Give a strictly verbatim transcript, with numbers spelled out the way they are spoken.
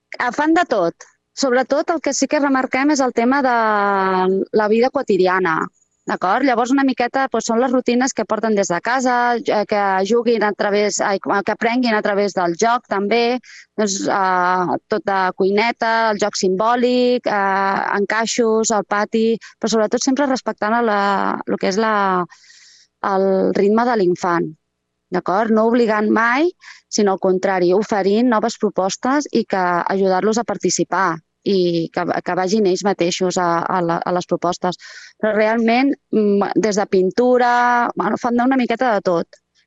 Eh, Fan de tot. Sobretot el que sí que remarquem és el tema de la vida quotidiana. D'acord? Llavors, una miqueta doncs, són les rutines que porten des de casa, eh, que juguin a través, ai, que aprenguin a través del joc també, doncs, eh, tot de cuineta, el joc simbòlic, eh, encaixos, al pati, però sobretot sempre respectant la, el que és la, el ritme de l'infant. D'acord? No obligant mai, sinó al contrari, oferint noves propostes i que ajudar-los a participar i que, que vagin ells mateixos a, a, la, a les propostes. Però realment, mm, des de pintura, bueno, fan una miqueta de tot.